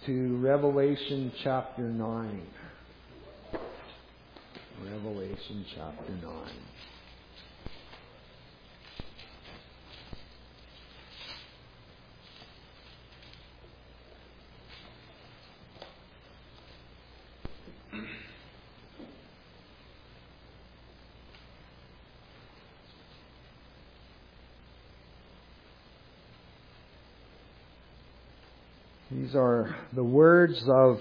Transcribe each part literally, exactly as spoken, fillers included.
to Revelation chapter nine. Revelation chapter nine. These are the words of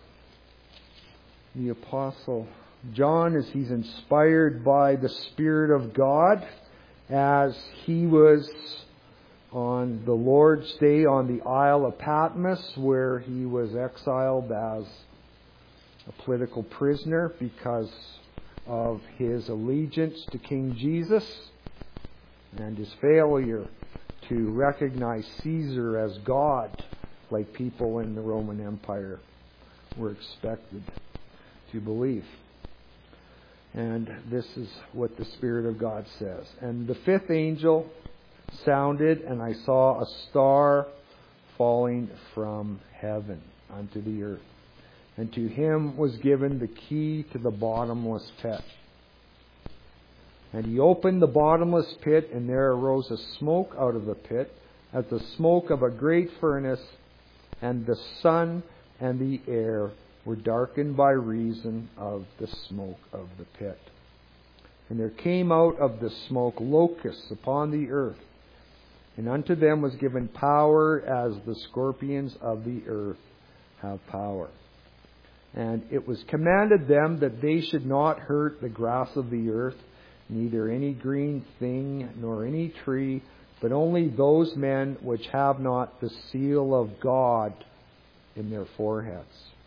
the Apostle John as he's inspired by the Spirit of God as he was on the Lord's Day on the Isle of Patmos, where he was exiled as a political prisoner because of his allegiance to King Jesus and his failure to recognize Caesar as God, like people in the Roman Empire were expected to believe. And this is what the Spirit of God says. And the fifth angel sounded, and I saw a star falling from heaven unto the earth. And to him was given the key to the bottomless pit. And he opened the bottomless pit, and there arose a smoke out of the pit, as the smoke of a great furnace, and the sun and the air were darkened by reason of the smoke of the pit. And there came out of the smoke locusts upon the earth, and unto them was given power as the scorpions of the earth have power. And it was commanded them that they should not hurt the grass of the earth, neither any green thing, nor any tree, but only those men which have not the seal of God in their foreheads.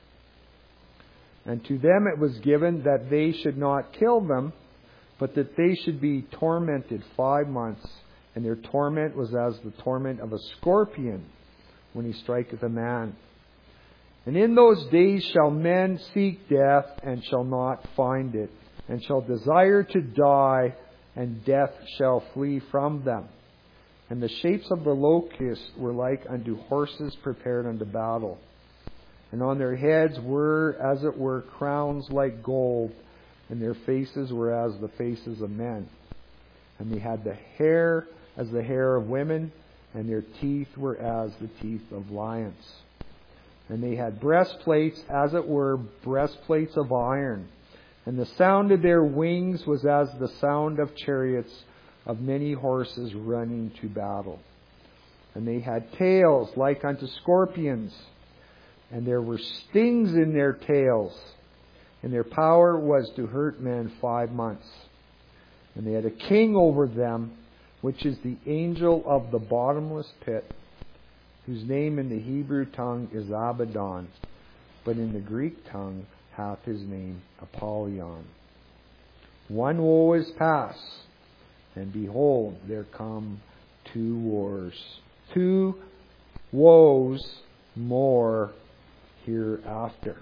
And to them it was given that they should not kill them, but that they should be tormented five months. And their torment was as the torment of a scorpion when he striketh a man. And in those days shall men seek death, and shall not find it, and shall desire to die, and death shall flee from them. And the shapes of the locusts were like unto horses prepared unto battle. And on their heads were, as it were, crowns like gold, and their faces were as the faces of men. And they had the hair as the hair of women, and their teeth were as the teeth of lions. And they had breastplates, as it were, breastplates of iron. And the sound of their wings was as the sound of chariots of many horses running to battle. And they had tails like unto scorpions, and there were stings in their tails, and their power was to hurt men five months. And they had a king over them, which is the angel of the bottomless pit, whose name in the Hebrew tongue is Abaddon, but in the Greek tongue hath his name Apollyon. One woe is past, and behold, there come two wars. Two woes more hereafter.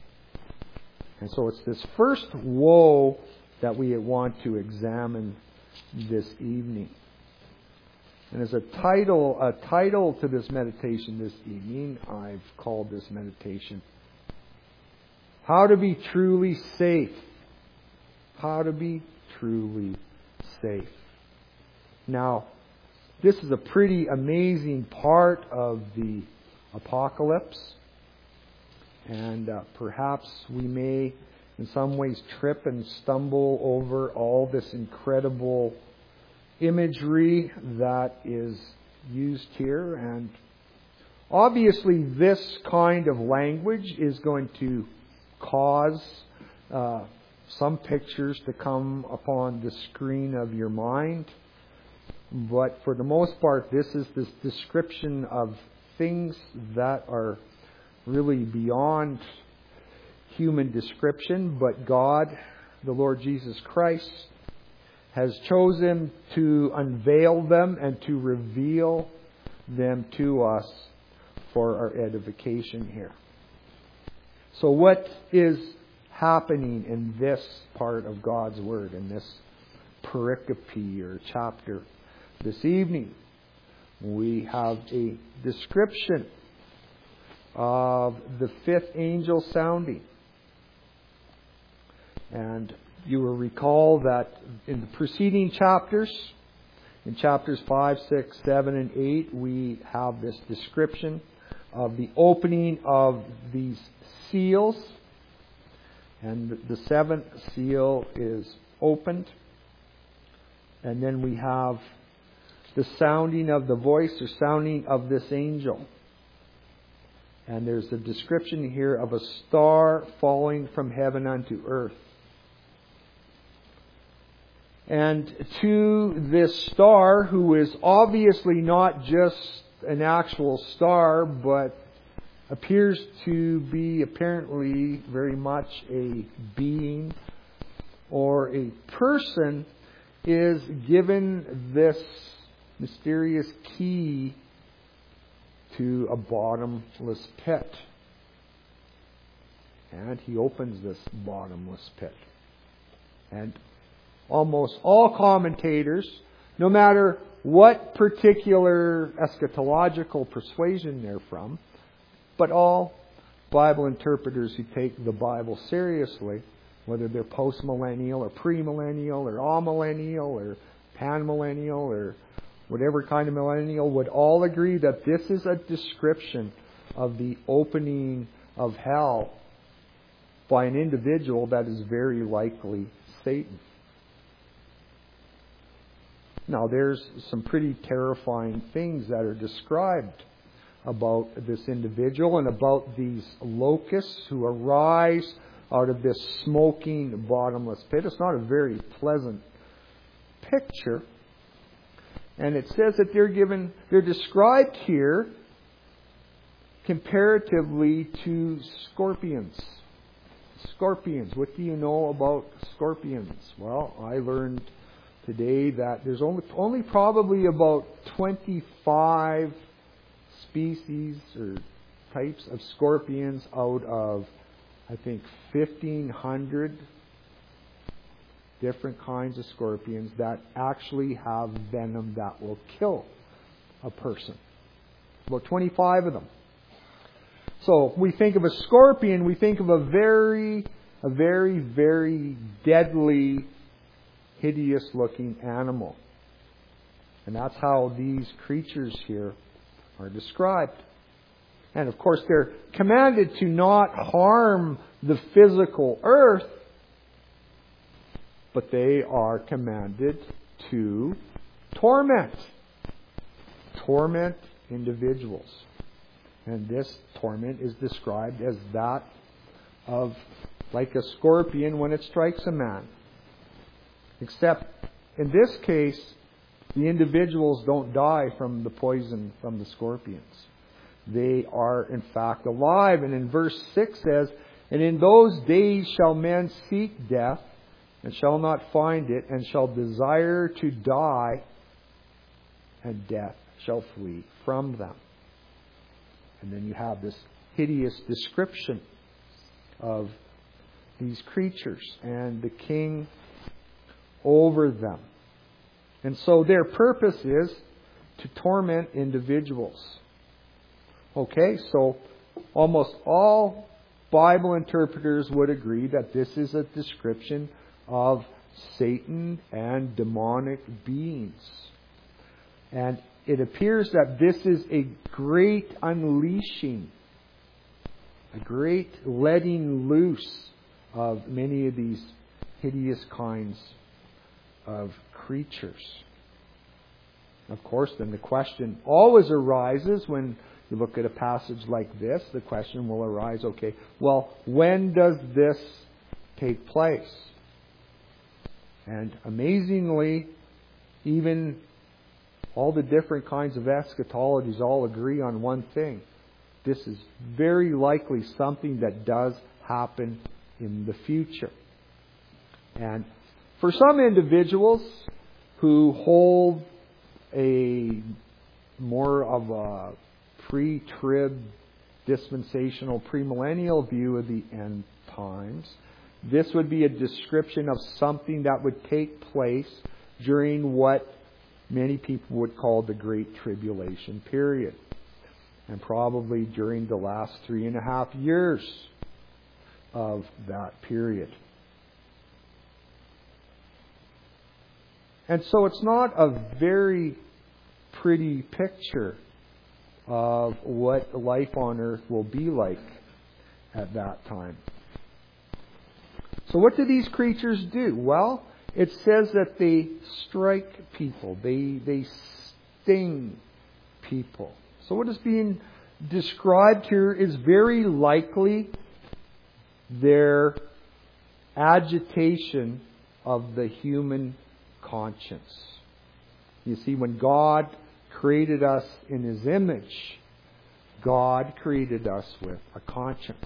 And so it's this first woe that we want to examine this evening. And as a title, a title to this meditation this evening, I've called this meditation, How to be Truly Safe. How to be truly safe. Now, this is a pretty amazing part of the apocalypse. And uh, perhaps we may in some ways trip and stumble over all this incredible imagery that is used here. And obviously this kind of language is going to cause uh, some pictures to come upon the screen of your mind. But for the most part, this is this description of things that are really beyond human description. But God, the Lord Jesus Christ, has chosen to unveil them and to reveal them to us for our edification here. So what is happening in this part of God's Word, in this pericope or chapter this evening? We have a description of the fifth angel sounding. And you will recall that in the preceding chapters, in chapters five, six, seven, and eight, we have this description of the opening of these seals. And the seventh seal is opened. And then we have the sounding of the voice or sounding of this angel. And there's a description here of a star falling from heaven unto earth. And to this star, who is obviously not just an actual star, but appears to be apparently very much a being or a person, is given this mysterious key to a bottomless pit. And he opens this bottomless pit. And almost all commentators, no matter what particular eschatological persuasion they're from, but all Bible interpreters who take the Bible seriously, whether they're postmillennial or premillennial or amillennial or panmillennial or whatever kind of millennial, would all agree that this is a description of the opening of hell by an individual that is very likely Satan. Now, there's some pretty terrifying things that are described about this individual and about these locusts who arise out of this smoking bottomless pit. It's not a very pleasant picture. And it says that they're given, they're described here comparatively to scorpions. Scorpions. What do you know about scorpions? Well, I learned today that there's only, only probably about twenty-five species or types of scorpions out of, I think, fifteen hundred different kinds of scorpions that actually have venom that will kill a person. About twenty-five of them. So we think of a scorpion, we think of a very, a very, very deadly, hideous looking animal. And that's how these creatures here are described. And of course they're commanded to not harm the physical earth, but they are commanded to torment. Torment individuals. And this torment is described as that of like a scorpion when it strikes a man. Except in this case, the individuals don't die from the poison from the scorpions. They are in fact alive. And in verse six says, "And in those days shall men seek death, and shall not find it, and shall desire to die, and death shall flee from them." And then you have this hideous description of these creatures and the king over them. And so their purpose is to torment individuals. Okay, so almost all Bible interpreters would agree that this is a description of Satan and demonic beings. And it appears that this is a great unleashing, a great letting loose of many of these hideous kinds of creatures. Of course, then the question always arises when you look at a passage like this. The question will arise, okay, well, when does this take place? And amazingly, even all the different kinds of eschatologies all agree on one thing. This is very likely something that does happen in the future. And for some individuals who hold a more of a pre-trib, dispensational, premillennial view of the end times, this would be a description of something that would take place during what many people would call the Great Tribulation period. and probably during the last three and a half years of that period. And so it's not a very pretty picture of what life on earth will be like at that time. So what do these creatures do? Well, it says that they strike people. They, they sting people. So what is being described here is very likely their agitation of the human conscience. You see, when God created us in His image, God created us with a conscience.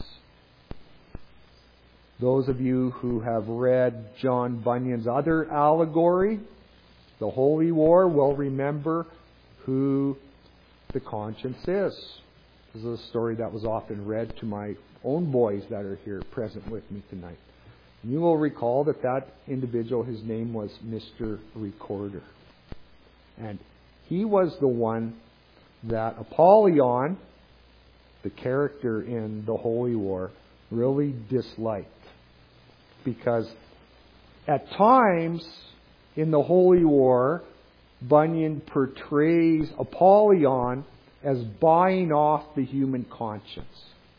Those of you who have read John Bunyan's other allegory, The Holy War, will remember who the conscience is. This is a story that was often read to my own boys that are here present with me tonight. And you will recall that that individual, his name was Mister Recorder. And he was the one that Apollyon, the character in the Holy War, really disliked. Because at times in the Holy War, Bunyan portrays Apollyon as buying off the human conscience,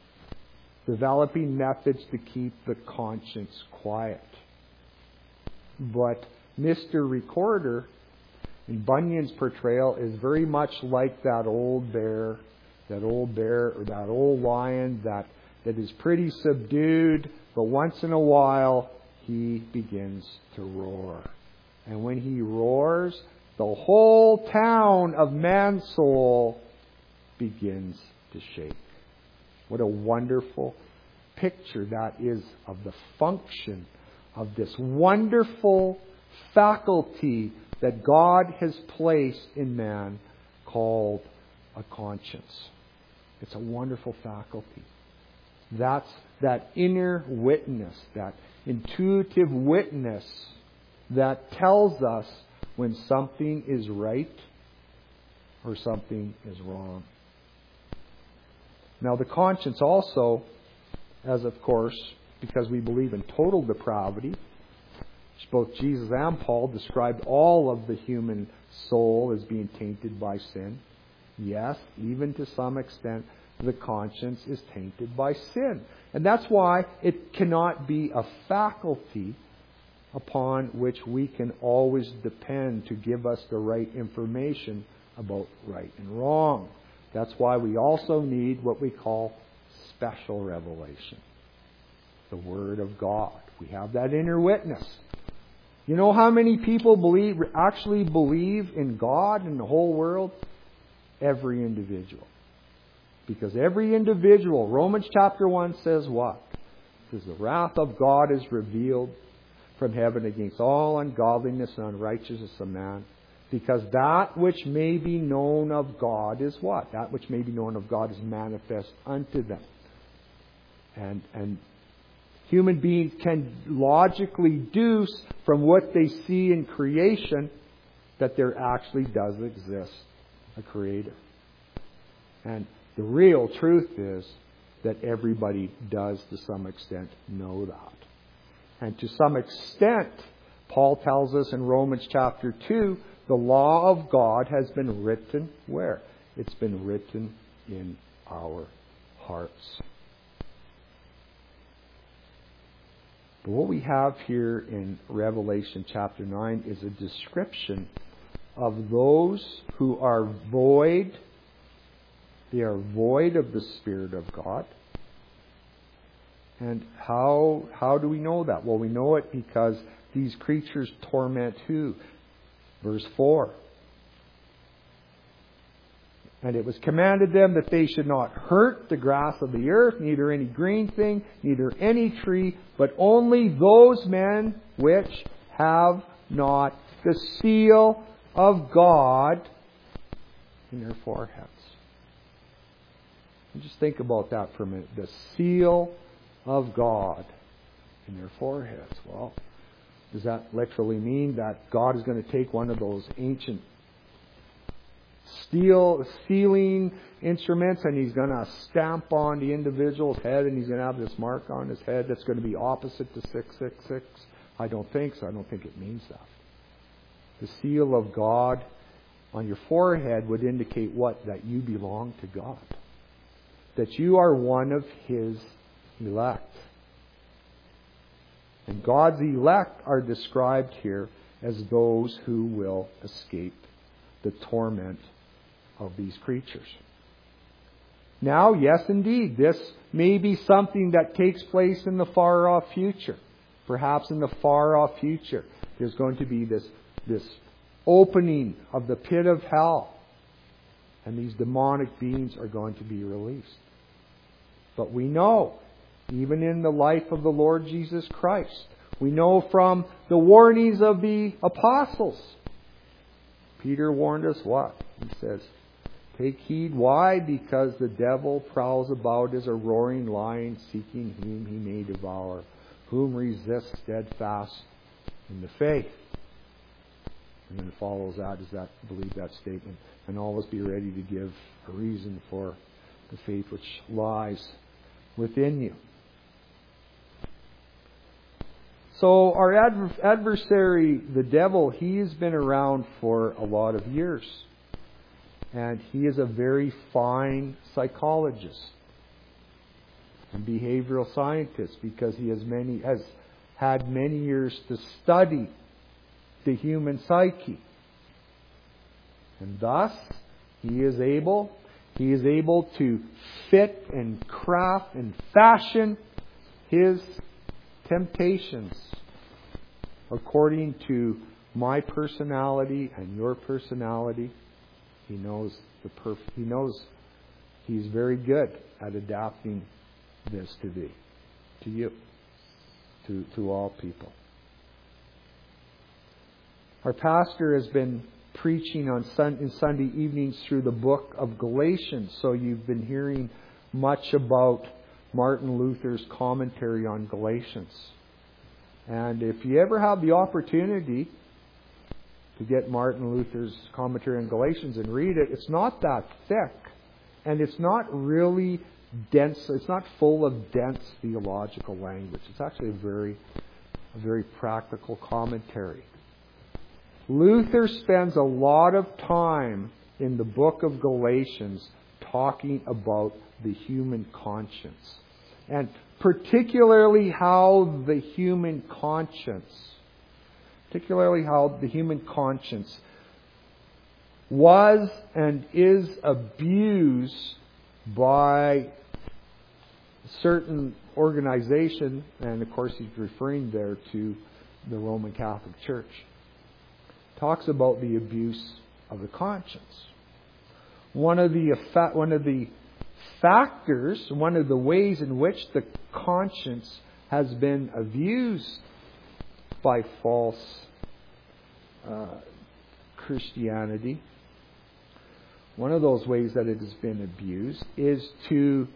developing methods to keep the conscience quiet. But Mister Recorder, in Bunyan's portrayal, is very much like that old bear, that old bear or that old lion that, that is pretty subdued, but once in a while he begins to roar. And when he roars, the whole town of Mansoul begins to shake. What a wonderful picture that is of the function of this wonderful faculty that God has placed in man called a conscience. It's a wonderful faculty. That's that inner witness, that intuitive witness that tells us when something is right or something is wrong. Now the conscience also, as of course, because we believe in total depravity, which both Jesus and Paul described all of the human soul as being tainted by sin. Yes, even to some extent, the conscience is tainted by sin. And that's why it cannot be a faculty upon which we can always depend to give us the right information about right and wrong. That's why we also need what we call special revelation. The Word of God. We have that inner witness. You know how many people believe, actually believe in God in the whole world? Every individual. Because every individual, Romans chapter one says what? It says the wrath of God is revealed from heaven against all ungodliness and unrighteousness of man. Because that which may be known of God is what? That which may be known of God is manifest unto them. And, and human beings can logically deduce from what they see in creation that there actually does exist a Creator. And the real truth is that everybody does to some extent know that. And to some extent, Paul tells us in Romans chapter two, the law of God has been written where? It's been written in our hearts. But what we have here in Revelation chapter nine is a description of those who are void. They are void of the Spirit of God. And how how do we know that? Well, we know it because these creatures torment who? Verse four. And it was commanded them that they should not hurt the grass of the earth, neither any green thing, neither any tree, but only those men which have not the seal of God in their foreheads. And just think about that for a minute. The seal of God in their foreheads. Well, does that literally mean that God is going to take one of those ancient steel sealing instruments, and he's going to stamp on the individual's head, and he's going to have this mark on his head that's going to be opposite to six six six? I don't think so. I don't think it means that. The seal of God on your forehead would indicate what? That you belong to God. That you are one of His elect. And God's elect are described here as those who will escape the torment of these creatures. Now, yes, indeed, this may be something that takes place in the far-off future. Perhaps in the far-off future, there's going to be this, this opening of the pit of hell, and these demonic beings are going to be released. But we know, even in the life of the Lord Jesus Christ, we know from the warnings of the apostles. Peter warned us what? He says, take heed. Why? Because the devil prowls about as a roaring lion, seeking whom he may devour, whom resist steadfast in the faith. And then it follows that is that believe that statement, and always be ready to give a reason for the faith which lies within you. So our adver- adversary, the devil, he has been around for a lot of years. And he is a very fine psychologist and behavioral scientist, because he has many has had many years to study the human psyche. And thus he is able he is able to fit and craft and fashion his temptations according to my personality and your personality. He knows the perf- He knows he's very good at adapting this to thee, to you, to to all people. Our pastor has been preaching on sun- in Sunday evenings through the book of Galatians, so you've been hearing much about Martin Luther's commentary on Galatians. And if you ever have the opportunity to get Martin Luther's commentary on Galatians and read it, it's not that thick. And it's not really dense. It's not full of dense theological language. It's actually a very, a very practical commentary. Luther spends a lot of time in the book of Galatians talking about the human conscience. And particularly how the human conscience, particularly how the human conscience was and is abused by certain organization, and of course he's referring there to the Roman Catholic Church. Talks about the abuse of the conscience. One of the effect, one of the factors, one of the ways in which the conscience has been abused by false uh, Christianity, one of those ways that it has been abused is to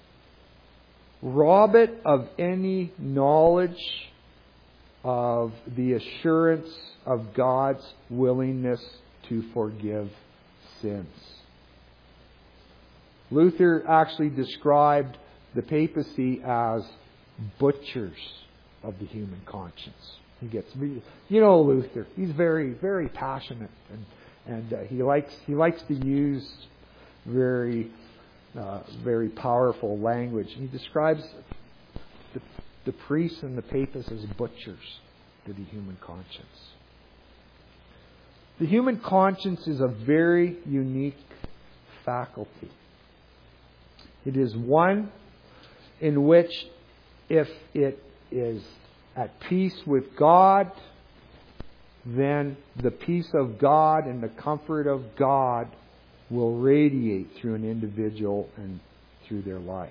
rob it of any knowledge of the assurance of God's willingness to forgive sins. Luther actually described the papacy as butchers of the human conscience. He gets, you know, Luther. He's very, very passionate, and and uh, he likes he likes to use very, uh, very powerful language. He describes the, the priests and the papists as butchers to the human conscience. The human conscience is a very unique faculty. It is one in which, if it is at peace with God, then the peace of God and the comfort of God will radiate through an individual and through their life.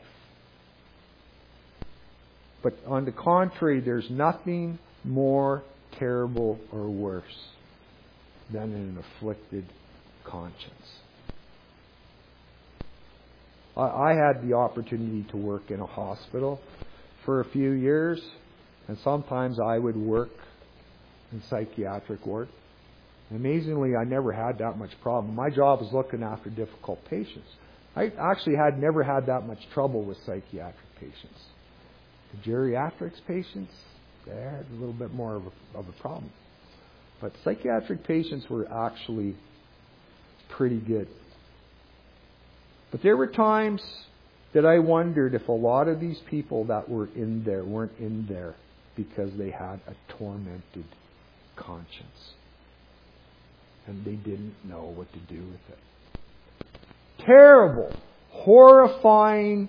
But on the contrary, there's nothing more terrible or worse than an afflicted conscience. I had the opportunity to work in a hospital for a few years, and sometimes I would work in psychiatric ward, Amazingly, I never had that much problem. My job was looking after difficult patients. I actually had never had that much trouble with psychiatric patients. The geriatrics patients, they had a little bit more of a, of a problem. But psychiatric patients were actually pretty good. But there were times that I wondered if a lot of these people that were in there weren't in there because they had a tormented conscience. And they didn't know what to do with it. Terrible, horrifying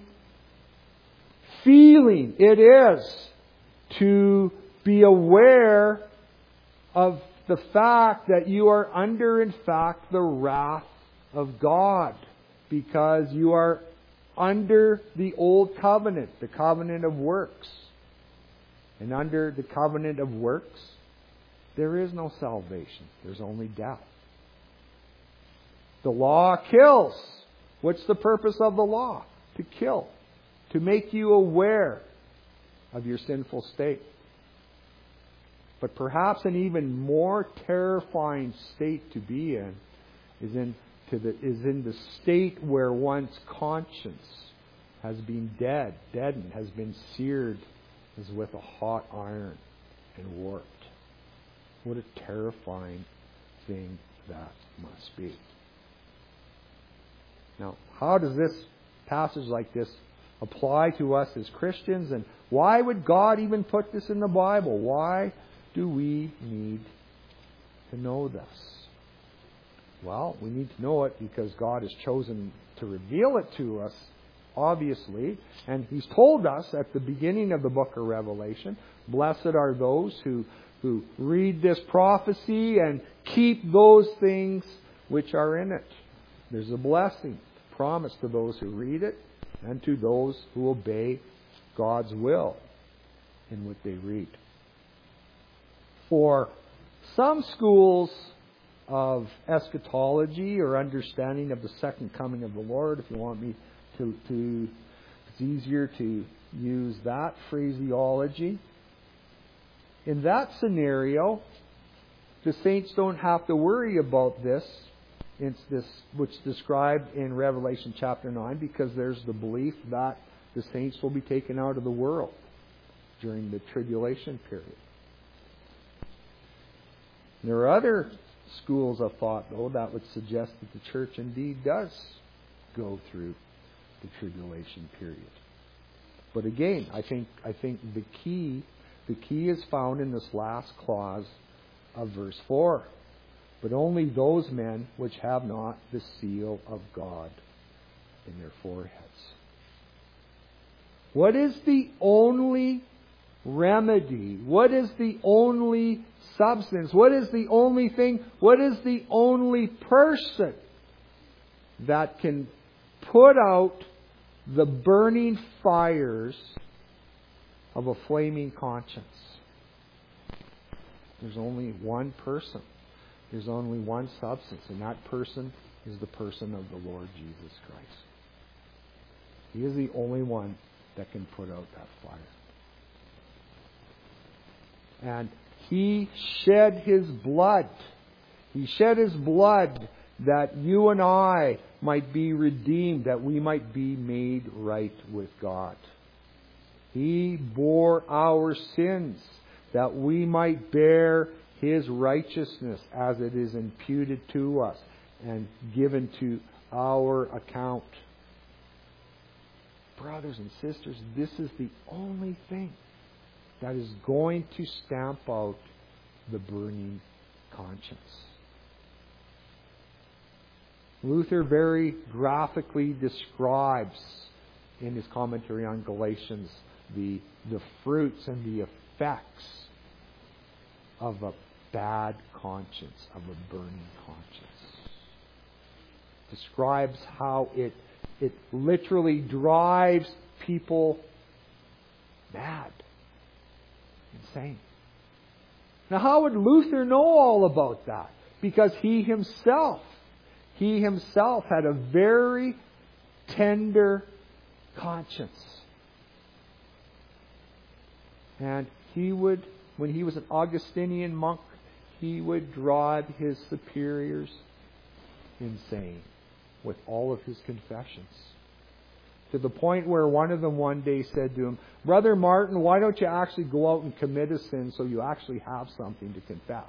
feeling it is to be aware of the fact that you are under, in fact, the wrath of God, because you are under the old covenant, the covenant of works. And under the covenant of works, there is no salvation. There's only death. The law kills. What's the purpose of the law? To kill. To make you aware of your sinful state. But perhaps an even more terrifying state to be in is in, to the, is in the state where one's conscience has been dead, deadened, has been seared as with a hot iron and warped. What a terrifying thing that must be. Now, how does this passage like this apply to us as Christians? And why would God even put this in the Bible? Why do we need to know this? Well, we need to know it because God has chosen to reveal it to us, obviously. And He's told us at the beginning of the book of Revelation, blessed are those who who read this prophecy and keep those things which are in it. There's a blessing promised to those who read it and to those who obey God's will in what they read. For some schools of eschatology or understanding of the second coming of the Lord, if you want me to, to it's easier to use that phraseology. In that scenario, the saints don't have to worry about this, it's this which is described in Revelation chapter nine, because there's the belief that the saints will be taken out of the world during the tribulation period. There are other schools of thought, though, that would suggest that the church indeed does go through the tribulation period. But again, I think I think the key The key is found in this last clause of verse four. But only those men which have not the seal of God in their foreheads. What is the only remedy? What is the only substance? What is the only thing? What is the only person that can put out the burning fires of a flaming conscience? There's only one person. There's only one substance, and that person is the person of the Lord Jesus Christ. He is the only one that can put out that fire. And He shed His blood. He shed His blood that you and I might be redeemed, that we might be made right with God. He bore our sins that we might bear His righteousness as it is imputed to us and given to our account. Brothers and sisters, this is the only thing that is going to stamp out the burning conscience. Luther very graphically describes in his commentary on Galatians the, the fruits and the effects of a bad conscience, of a burning conscience. Describes how it, it literally drives people mad, insane. Now, how would Luther know all about that? Because he himself, he himself had a very tender conscience. And he would, when he was an Augustinian monk, he would drive his superiors insane with all of his confessions. To the point where one of them one day said to him, "Brother Martin, why don't you actually go out and commit a sin so you actually have something to confess?"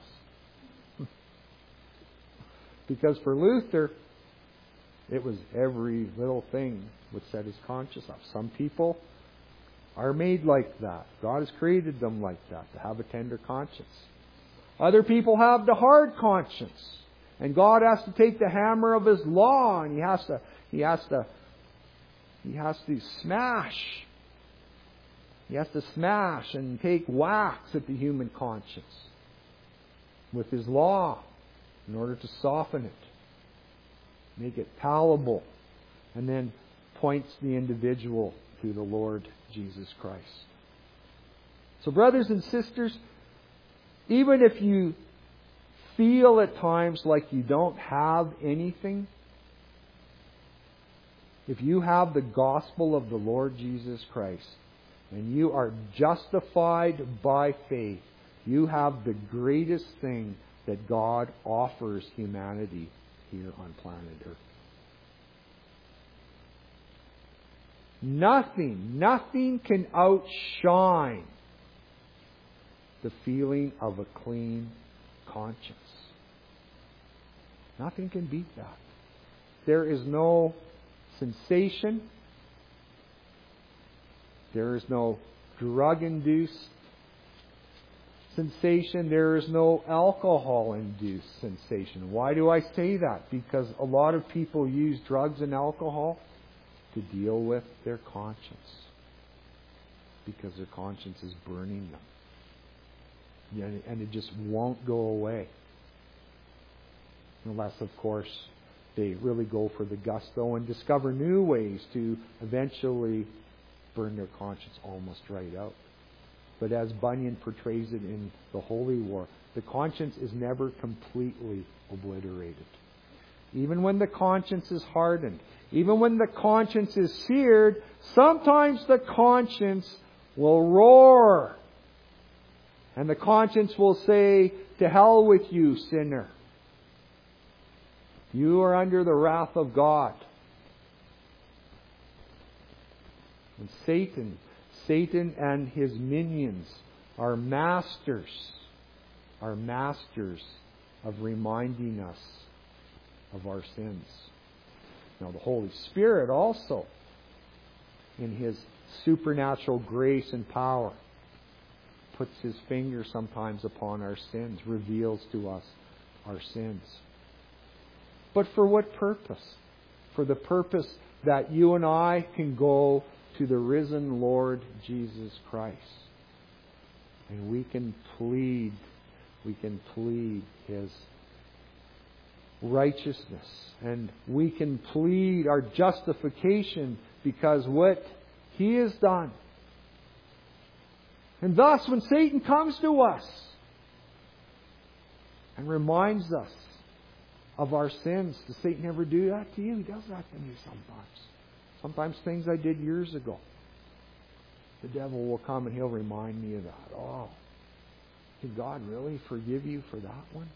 Because for Luther, it was every little thing would set his conscience up. Some people are made like that. God has created them like that, to have a tender conscience. Other people have the hard conscience. And God has to take the hammer of His law and He has to, He has to, He has to smash. He has to smash and take whacks at the human conscience with His law in order to soften it, make it palatable, and then points the individual to the Lord Jesus Christ. So brothers and sisters, even if you feel at times like you don't have anything, if you have the gospel of the Lord Jesus Christ and you are justified by faith, you have the greatest thing that God offers humanity here on planet Earth. Nothing, nothing can outshine the feeling of a clean conscience. Nothing can beat that. There is no sensation. There is no drug-induced sensation. There is no alcohol-induced sensation. Why do I say that? Because a lot of people use drugs and alcohol to deal with their conscience. Because their conscience is burning them. And it just won't go away. Unless, of course, they really go for the gusto and discover new ways to eventually burn their conscience almost right out. But as Bunyan portrays it in The Holy War, the conscience is never completely obliterated. Even when the conscience is hardened, even when the conscience is seared, sometimes the conscience will roar. And the conscience will say, "To hell with you, sinner. You are under the wrath of God." And Satan, Satan and his minions are masters, are masters of reminding us of our sins. Now the Holy Spirit also, in His supernatural grace and power, puts His finger sometimes upon our sins, reveals to us our sins. But for what purpose? For the purpose that you and I can go to the risen Lord Jesus Christ. And we can plead, we can plead His righteousness. And we can plead our justification because what He has done. And thus, when Satan comes to us and reminds us of our sins, does Satan ever do that to you? He does that to me sometimes. Sometimes things I did years ago. The devil will come and he'll remind me of that. Oh, did God really forgive you for that one?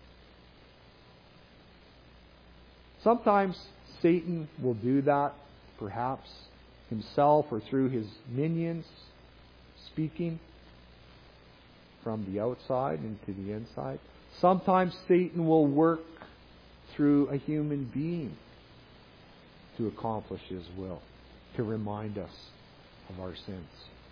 Sometimes Satan will do that, perhaps himself or through his minions, speaking from the outside into the inside. Sometimes Satan will work through a human being to accomplish his will, to remind us of our sins.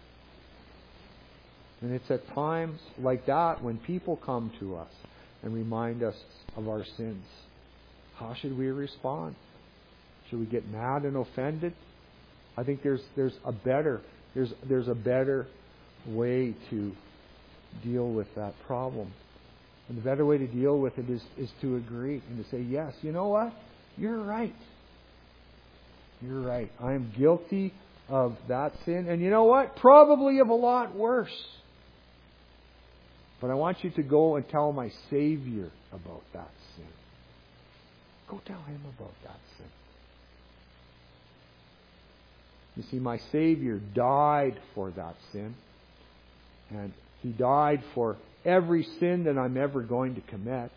And it's at times like that when people come to us and remind us of our sins. How should we respond? Should we get mad and offended? I think there's there's a better there's there's a better way to deal with that problem. And the better way to deal with it is, is to agree and to say, yes, you know what? You're right. You're right. I am guilty of that sin. And you know what? Probably of a lot worse. But I want you to go and tell my Savior about that sin. Go tell Him about that sin. You see, my Savior died for that sin. And He died for every sin that I'm ever going to commit.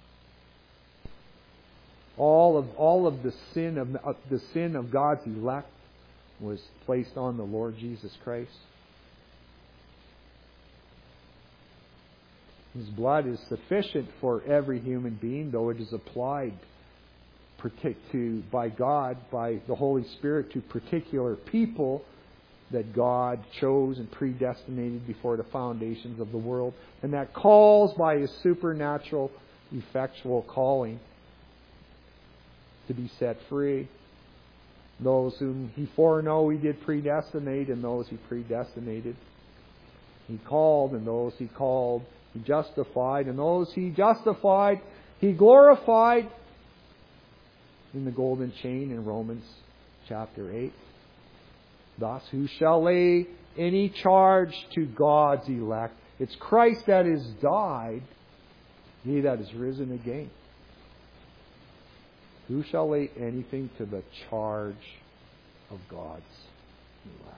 All of all of the sin of uh, the sin of God's elect was placed on the Lord Jesus Christ. His blood is sufficient for every human being, though it is applied to by God, by the Holy Spirit, to particular people that God chose and predestinated before the foundations of the world, and that calls by His supernatural, effectual calling to be set free. Those whom He foreknow He did predestinate, and those He predestinated He called, and those He called He justified, and those He justified He glorified, in the golden chain in Romans chapter eight. Thus, who shall lay any charge to God's elect? It's Christ that is died, He that is risen again. Who shall lay anything to the charge of God's elect?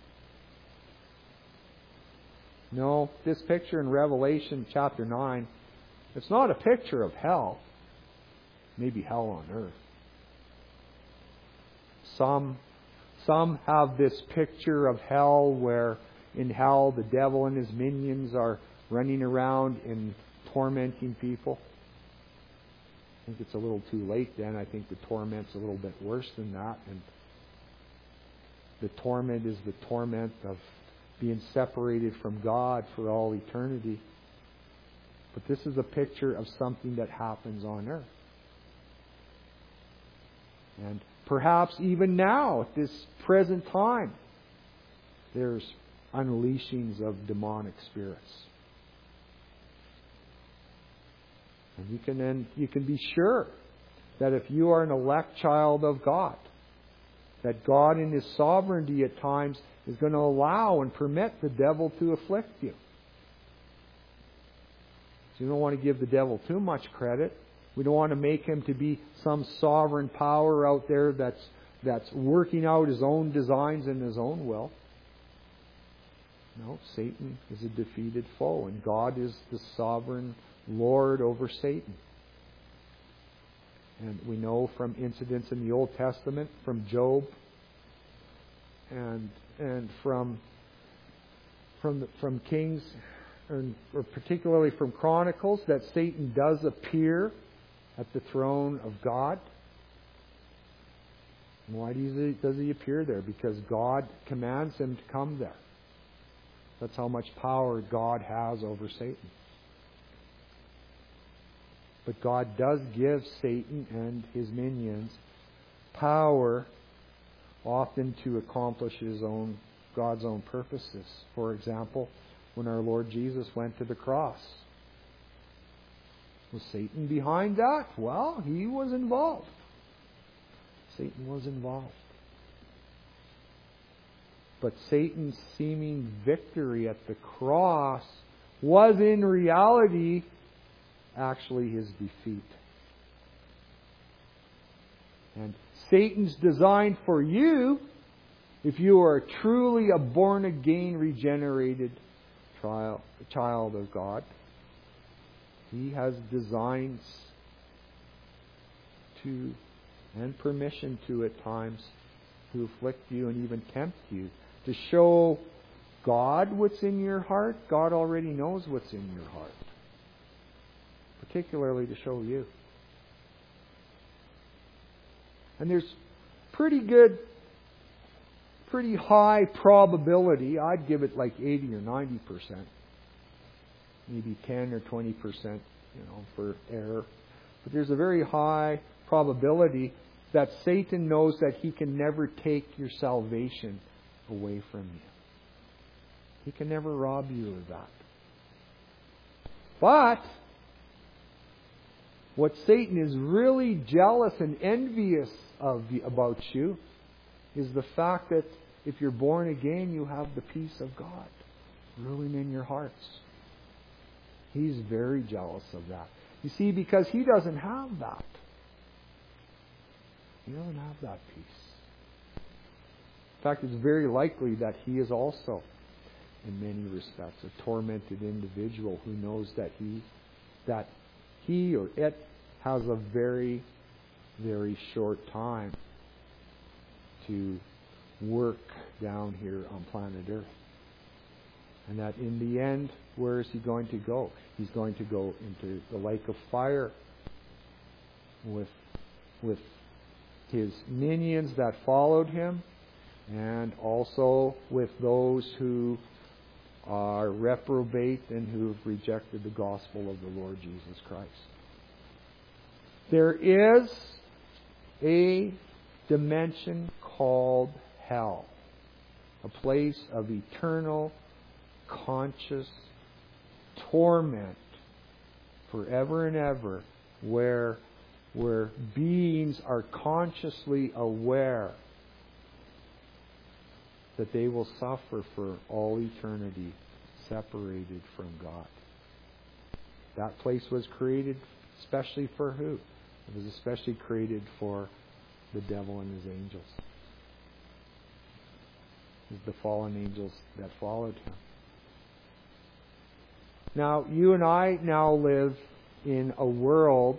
No, this picture in Revelation chapter nine, it's not a picture of hell. Maybe hell on earth. Some, some have this picture of hell where in hell the devil and his minions are running around and tormenting people. I think it's a little too late then. I think the torment's a little bit worse than that. And the torment is the torment of being separated from God for all eternity. But this is a picture of something that happens on earth. And perhaps even now, at this present time, there's unleashings of demonic spirits. And you can then you can be sure that if you are an elect child of God, that God in His sovereignty at times is going to allow and permit the devil to afflict you. So you don't want to give the devil too much credit. We don't want to make him to be some sovereign power out there that's that's working out his own designs and his own will. No, Satan is a defeated foe, and God is the sovereign Lord over Satan. And we know from incidents in the Old Testament, from Job, and and from from the, from Kings, or, or particularly from Chronicles, that Satan does appear at the throne of God. And why does he, does he appear there? Because God commands him to come there. That's how much power God has over Satan. But God does give Satan and his minions power, often to accomplish his own, God's own purposes. For example, when our Lord Jesus went to the cross, was Satan behind that? Well, he was involved. Satan was involved. But Satan's seeming victory at the cross was in reality actually his defeat. And Satan's design for you, if you are truly a born-again, regenerated trial, child of God, he has designs to, and permission to at times, to afflict you and even tempt you, to show God what's in your heart. God already knows what's in your heart. Particularly to show you. And there's pretty good, pretty high probability, I'd give it like eighty or ninety percent, maybe ten or twenty percent, you know, for error. But there's a very high probability that Satan knows that he can never take your salvation away from you. He can never rob you of that. But what Satan is really jealous and envious of about you is the fact that if you're born again, you have the peace of God ruling in your hearts. He's very jealous of that. You see, because he doesn't have that. He doesn't have that peace. In fact, it's very likely that he is also in many respects. A tormented individual who knows that he, that he or it has a very, very short time to work down here on planet Earth. And that in the end, where is he going to go? He's going to go into the lake of fire with, with his minions that followed him, and also with those who are reprobate and who have rejected the gospel of the Lord Jesus Christ. There is a dimension called hell, a place of eternal, conscious torment forever and ever, where, where beings are consciously aware that they will suffer for all eternity separated from God. That place was created especially for who? It was especially created for the devil and his angels. The fallen angels that followed him. Now, you and I now live in a world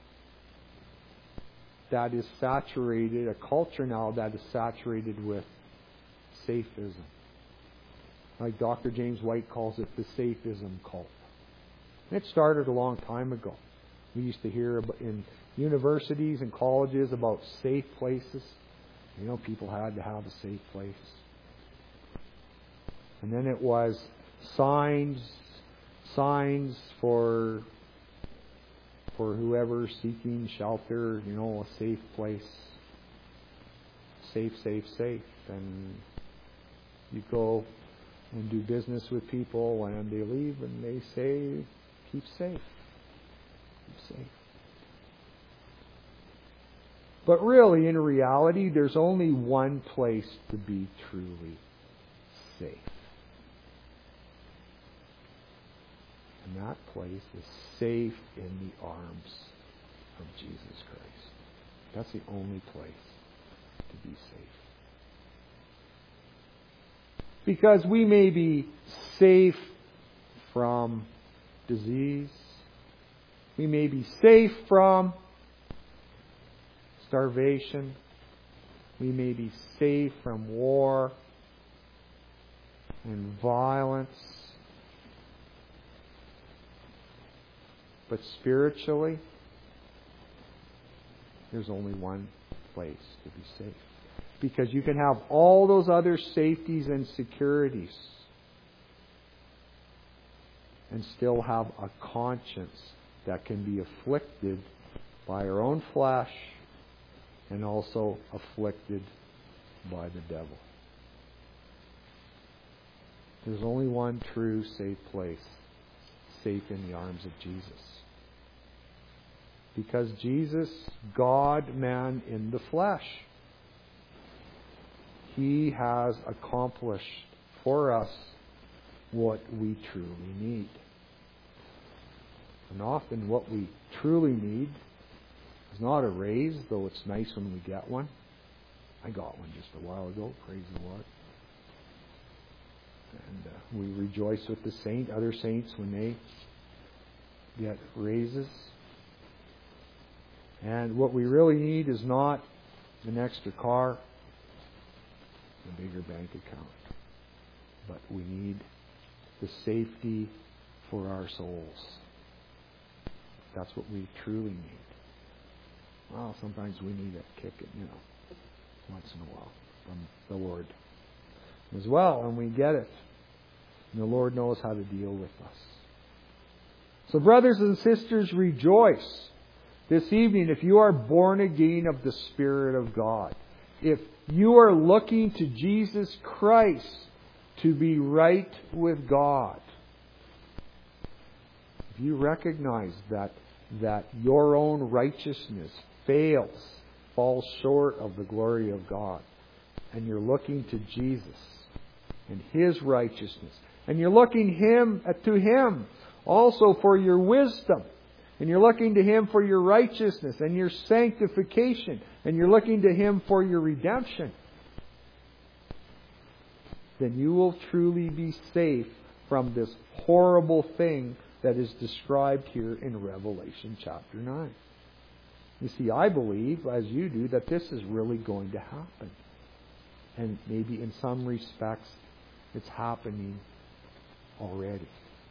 that is saturated, a culture now that is saturated with safism. Like Doctor James White calls it, the safism cult. And it started a long time ago. We used to hear in universities and colleges about safe places. You know, people had to have a safe place. And then it was signs, signs for for whoever seeking shelter, you know, a safe place. Safe, safe, safe. And you go and do business with people and they leave and they say, keep safe. Keep safe. But really, in reality, there's only one place to be truly safe. And that place is safe in the arms of Jesus Christ. That's the only place to be safe. Because we may be safe from disease. We may be safe from starvation. We may be safe from war and violence. But spiritually, there's only one place to be safe. Because you can have all those other safeties and securities and still have a conscience that can be afflicted by our own flesh and also afflicted by the devil. There's only one true safe place, safe in the arms of Jesus. Because Jesus, God, man in the flesh, He has accomplished for us what we truly need. And often what we truly need is not a raise, though it's nice when we get one. I got one just a while ago, praise the Lord. And uh, we rejoice with the saint, other saints when they get raises. And what we really need is not an extra car, a bigger bank account. But we need the safety for our souls. That's what we truly need. Well, sometimes we need a kick, you know, once in a while from the Lord as well, and we get it. And the Lord knows how to deal with us. So brothers and sisters, rejoice this evening if you are born again of the Spirit of God. If you are looking to Jesus Christ to be right with God. If you recognize that that your own righteousness fails, falls short of the glory of God, and you're looking to Jesus and His righteousness, and you're looking Him to Him also for your wisdom, and you're looking to Him for your righteousness and your sanctification, and you're looking to Him for your redemption, then you will truly be safe from this horrible thing that is described here in Revelation chapter nine. You see, I believe, as you do, that this is really going to happen. And maybe in some respects, it's happening already.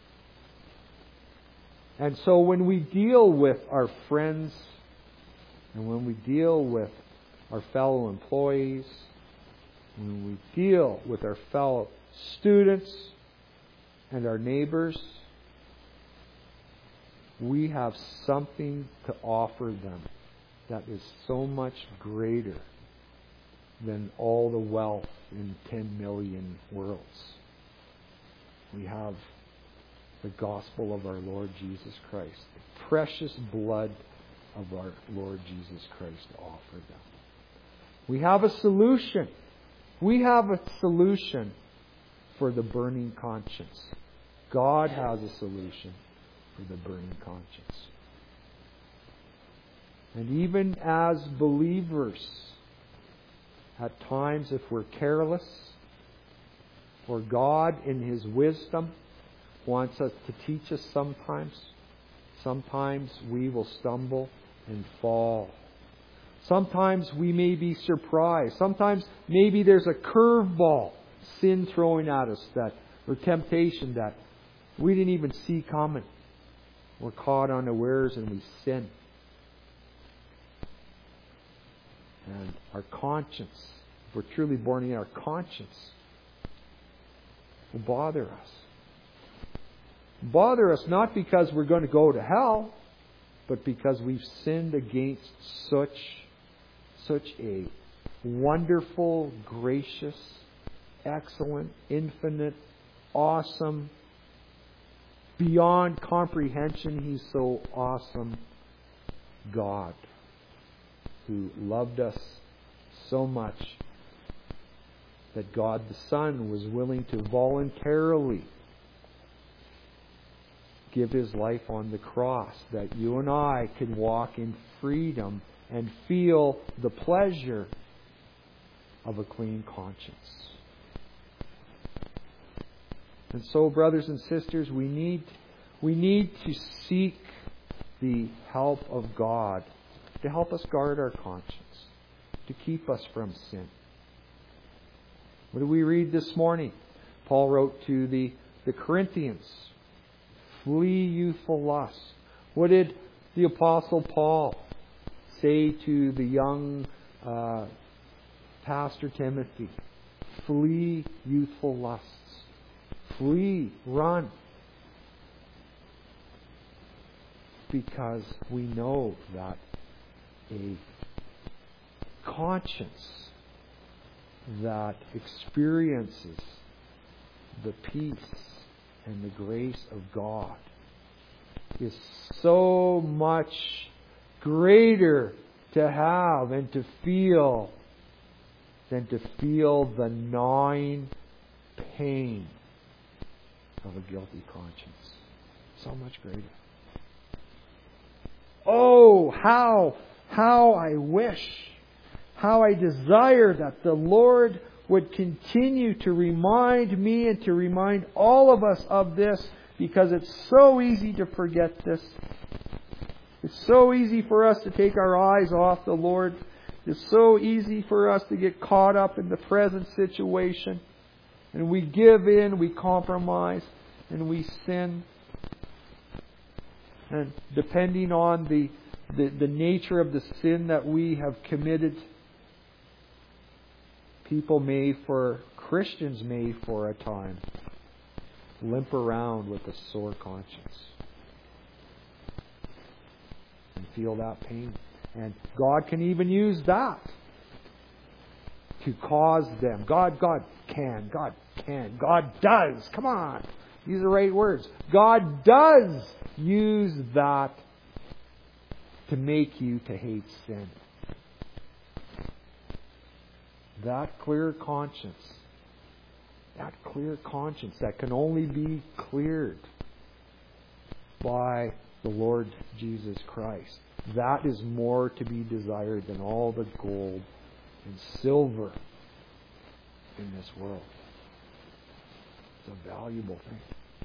And so when we deal with our friends, and when we deal with our fellow employees, when we deal with our fellow students and our neighbors, we have something to offer them that is so much greater than all the wealth in ten million worlds. We have the gospel of our Lord Jesus Christ, the precious blood of our Lord Jesus Christ to offer them. We have a solution. We have a solution for the burning conscience. God has a solution for the burning conscience. And even as believers, at times if we're careless, or God in His wisdom wants us to teach us sometimes, sometimes we will stumble and fall. Sometimes we may be surprised. Sometimes maybe there's a curveball, sin throwing at us, that or temptation that we didn't even see coming. We're caught unawares and we sin. And our conscience, if we're truly born again, our conscience will bother us. Bother us not because we're going to go to hell, but because we've sinned against such, such a wonderful, gracious, excellent, infinite, awesome, beyond comprehension, He's so awesome, God, who loved us so much that God the Son was willing to voluntarily give His life on the cross, that you and I can walk in freedom and feel the pleasure of a clean conscience. And so, brothers and sisters, we need we need to seek the help of God to help us guard our conscience, to keep us from sin. What do we read this morning? Paul wrote to the, the Corinthians, flee youthful lust. What did the Apostle Paul say to the young uh, Pastor Timothy? Flee youthful lusts. Flee, run. Because we know that a conscience that experiences the peace and the grace of God is so much greater to have and to feel than to feel the gnawing pain of a guilty conscience. So much greater. Oh, how, how I wish, how I desire that the Lord would continue to remind me and to remind all of us of this, because it's so easy to forget this. It's so easy for us to take our eyes off the Lord. It's so easy for us to get caught up in the present situation. And we give in, we compromise, and we sin. And depending on the, the, the nature of the sin that we have committed, people may, for Christians may for a time, limp around with a sore conscience and feel that pain. And God can even use that to cause them. God, God can. God can. God does. Come on. These are the right words. God does use that to make you to hate sin. That clear conscience, that clear conscience that can only be cleared by the Lord Jesus Christ, that is more to be desired than all the gold and silver in this world. It's a valuable thing.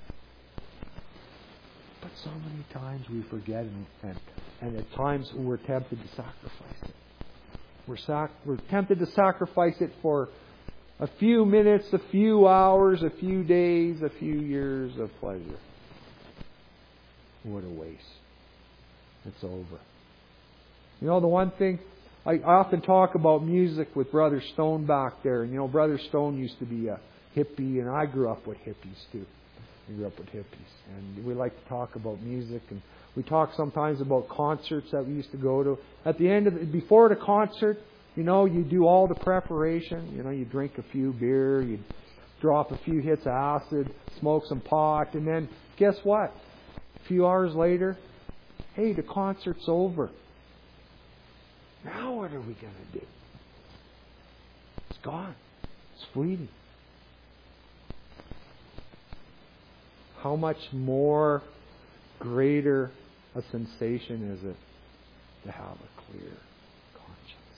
But so many times we forget, and, and, and at times we're tempted to sacrifice it. We're, sac- we're tempted to sacrifice it for a few minutes, a few hours, a few days, a few years of pleasure. What a waste. It's over. You know, the one thing, I often talk about music with Brother Stone back there. And you know, Brother Stone used to be a hippie, and I grew up with hippies too. I grew up with hippies. And we like to talk about music, and we talk sometimes about concerts that we used to go to. At the end of the, before the concert, you know, you do all the preparation. You know, you drink a few beer, you drop a few hits of acid, smoke some pot, and then guess what? A few hours later, hey, the concert's over. Now what are we going to do? It's gone. It's fleeting. How much more greater a sensation is it to have a clear conscience?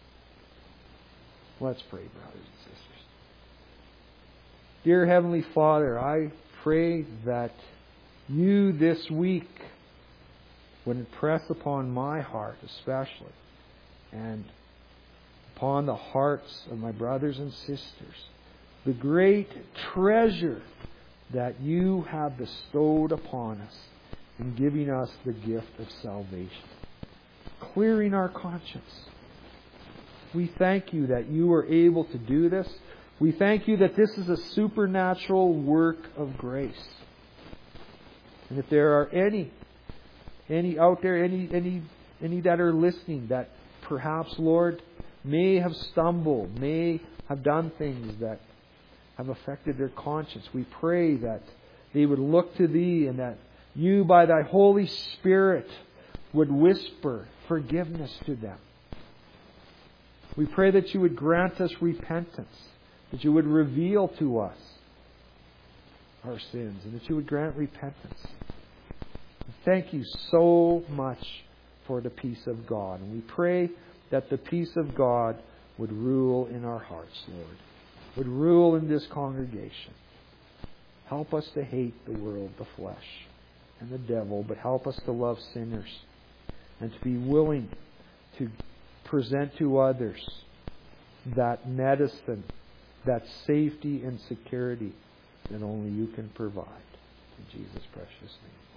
Let's pray, brothers and sisters. Dear Heavenly Father, I pray that You this week would impress upon my heart especially, and upon the hearts of my brothers and sisters, the great treasure that You have bestowed upon us in giving us the gift of salvation, clearing our conscience. We thank You that You are able to do this. We thank You that this is a supernatural work of grace. And if there are any, any out there, any, any, any that are listening that perhaps, Lord, may have stumbled, may have done things that have affected their conscience, we pray that they would look to Thee, and that You, by Thy Holy Spirit, would whisper forgiveness to them. We pray that You would grant us repentance, that You would reveal to us our sins, and that You would grant repentance. Thank You so much for the peace of God. And we pray that the peace of God would rule in our hearts, Lord, would rule in this congregation. Help us to hate the world, the flesh, and the devil, but help us to love sinners and to be willing to present to others that medicine, that safety and security that only You can provide. In Jesus' precious name.